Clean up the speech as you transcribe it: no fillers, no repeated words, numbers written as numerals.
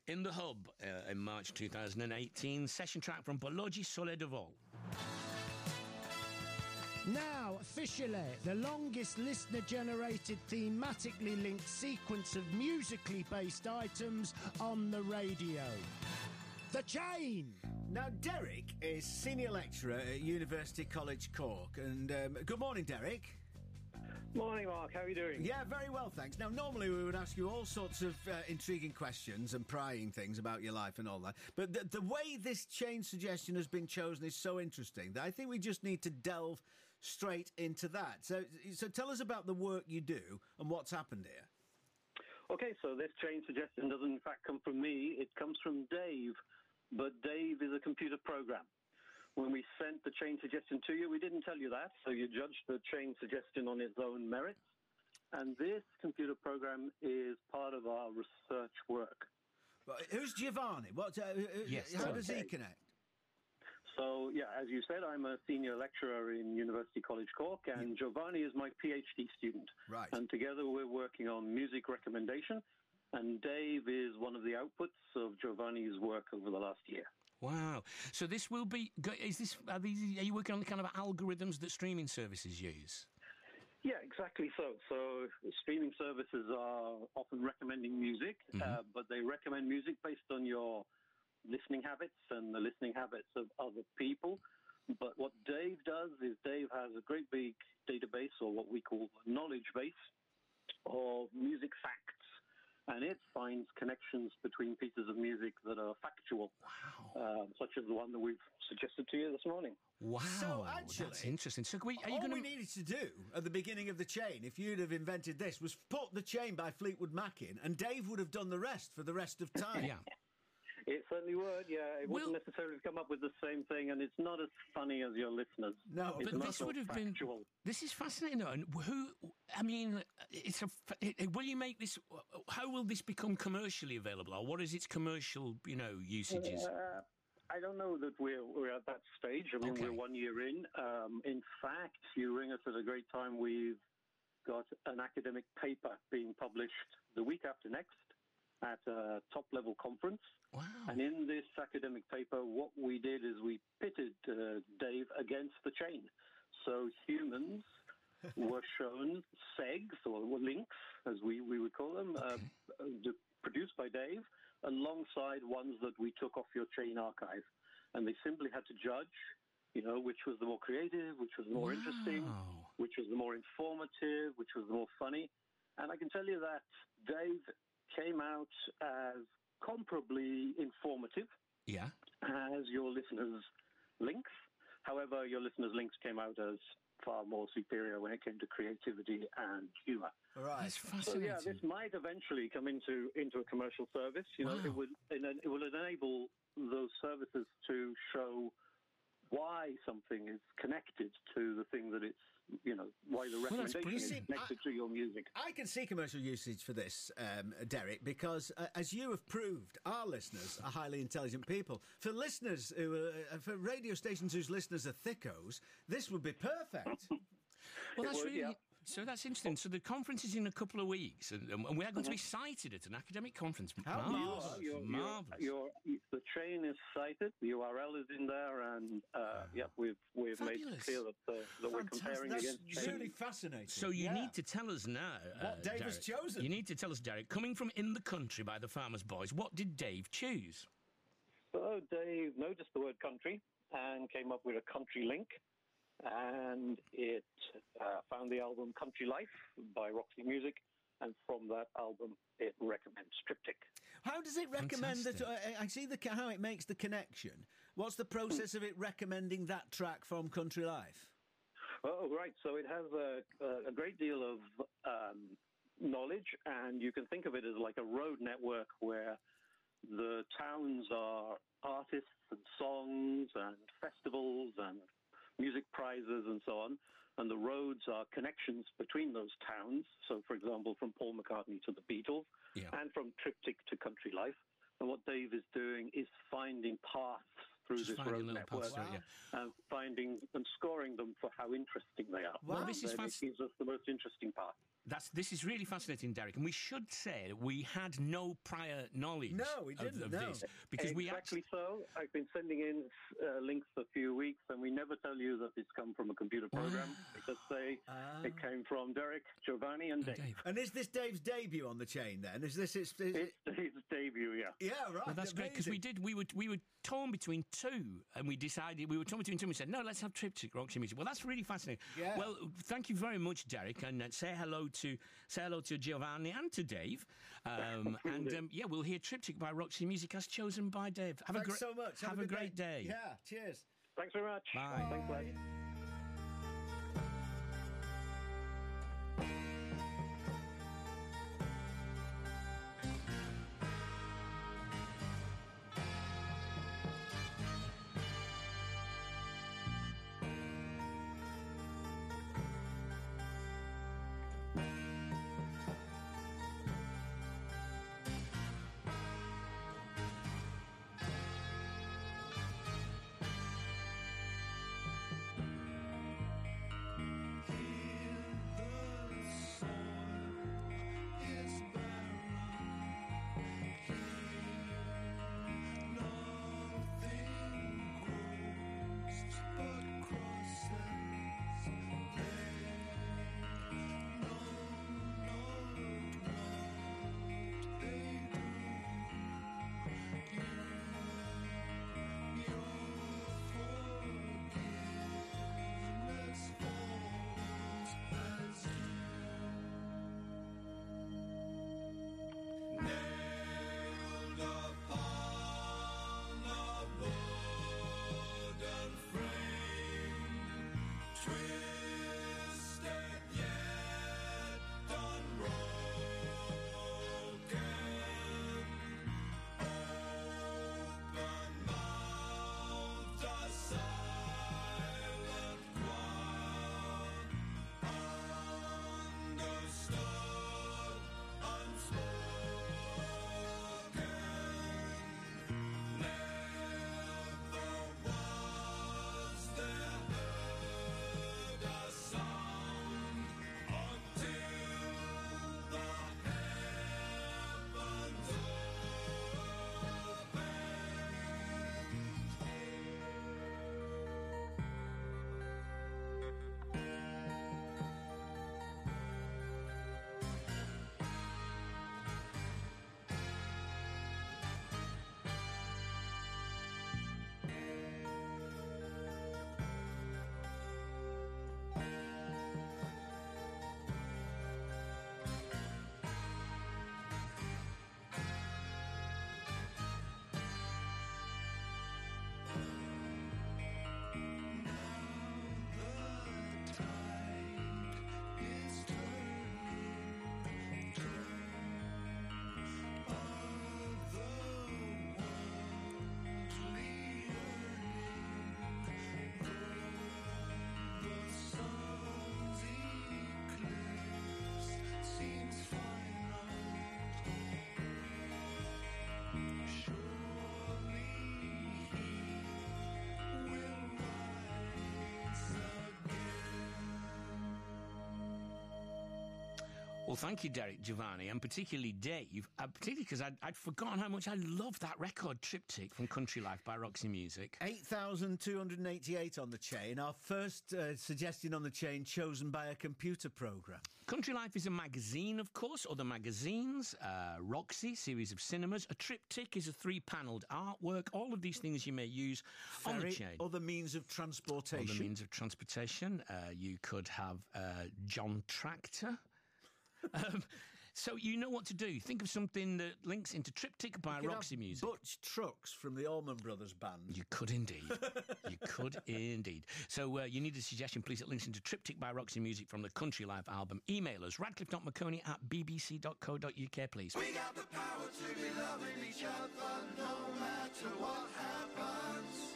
In the Hub in March 2018, session track from Bologi Sole de Vol. Now, officially, the longest listener-generated thematically linked sequence of musically based items on the radio. The Chain! Now, Derek is Senior Lecturer at University College Cork. And good morning, Derek. Morning, Mark. How are you doing? Yeah, very well, thanks. Now, normally we would ask you all sorts of intriguing questions and prying things about your life and all that. But the way this chain suggestion has been chosen is so interesting that I think we just need to delve straight into that. So tell us about the work you do and what's happened here. Okay, so this chain suggestion doesn't in fact come from me. It comes from Dave. But Dave is a computer program. When we sent the chain suggestion to you, we didn't tell you that, so you judged the chain suggestion on its own merits. And this computer program is part of our research work. Who's Giovanni? How does he connect? So, yeah, as you said, I'm a senior lecturer in University College Cork, and Giovanni is my PhD student. Right. And together we're working on music recommendation, and Dave is one of the outputs of Giovanni's work over the last year. Wow. So this will be... Are you working on the kind of algorithms that streaming services use? Yeah, exactly so. So streaming services are often recommending music, but they recommend music based on your listening habits and the listening habits of other people. But what Dave does is Dave has a great big database, or what we call a knowledge base, of music facts. And it finds connections between pieces of music that are factual, such as the one that we've suggested to you this morning. Wow, so actually, that's interesting. So we needed to do at the beginning of the chain, if you'd have invented this, was put The Chain by Fleetwood Mac in, and Dave would have done the rest for the rest of time. Yeah. It certainly would, yeah. It wouldn't necessarily come up with the same thing, and it's not as funny as your listeners. No, it's but this would have factual. been... This is fascinating, though. And will you make this... How will this become commercially available, or what is its commercial, usages? I don't know that we're at that stage. I mean, we're 1 year in. In fact, you ring us at a great time. We've got an academic paper being published the week after next at a top-level conference. Wow. And in this academic paper, what we did is we pitted Dave against the chain. So humans were shown segs, or links, as we would call them, produced by Dave, alongside ones that we took off your chain archive. And they simply had to judge, which was the more creative, which was the more interesting, which was the more informative, which was the more funny. And I can tell you that Dave came out as comparably informative as your listeners' links. However, your listeners' links came out as far more superior when it came to creativity and humour. Right. That's fascinating. So, this might eventually come into a commercial service. It will enable those services to show why something is connected to the thing that it's, why the recommendation is connected to your music. I can see commercial usage for this, Derek, because as you have proved, our listeners are highly intelligent people. For listeners for radio stations whose listeners are thickos, this would be perfect. Well, that's really... So that's interesting. So the conference is in a couple of weeks, and we are going to be cited at an academic conference. Marvellous. The chain is cited, the URL is in there, and we've made it clear that we're comparing against chain. That's really fascinating. So you need to tell us now, what Dave has chosen. You need to tell us, Derek, coming from In the Country by the Farmers Boys, what did Dave choose? So Dave noticed the word country and came up with a country link. And it found the album Country Life by Roxy Music, and from that album it recommends Triptych. How does it recommend that? I see how it makes the connection. What's the process of it recommending that track from Country Life? Oh, right. So it has a great deal of knowledge, and you can think of it as like a road network where the towns are artists and songs and festivals and music prizes and so on, and the roads are connections between those towns. So, for example, from Paul McCartney to the Beatles, and from Triptych to Country Life. And what Dave is doing is finding paths through this road network, and finding and scoring them for how interesting they are. Well, this is it gives us the most interesting path. This is really fascinating, Derek, and we should say we had no prior knowledge. No, we didn't. Of no. this because exactly so. I've been sending in links for a few weeks, and we never tell you that it's come from a computer program. We just say it came from Derek, Giovanni, and Dave. And is this Dave's debut on the chain? Then is this It's Dave's debut? Yeah. Yeah, right. Well, that's great because we were torn between two, and we decided we were torn between two. And we said no, let's have Triptych Roxy Music. Well, that's really fascinating. Yeah. Well, thank you very much, Derek, and say hello to Giovanni and to Dave. Yeah, we'll hear Triptych by Roxy Music as chosen by Dave. Thanks so much. Have a great day. Yeah. Cheers. Thanks very much. Bye. Thanks, lad. Well, thank you, Derek, Giovanni, and particularly Dave, particularly because I'd forgotten how much I love that record, Triptych, from Country Life by Roxy Music. 8,288 on the chain. Our first suggestion on the chain chosen by a computer program. Country Life is a magazine, of course, other magazines, Roxy, series of cinemas. A triptych is a 3-panelled artwork. All of these things you may use on the chain. Other means of transportation. Other means of transportation. You could have John Tractor. So you know what to do. Think of something that links into Triptych by Roxy Music. Butch Trucks from the Allman Brothers Band. You could indeed. You could indeed. So you need a suggestion, please. It links into Triptych by Roxy Music from the Country Life album. Email us, radcliffe.mcconey@bbc.co.uk, please. We got the power to be loving each other no matter what happens.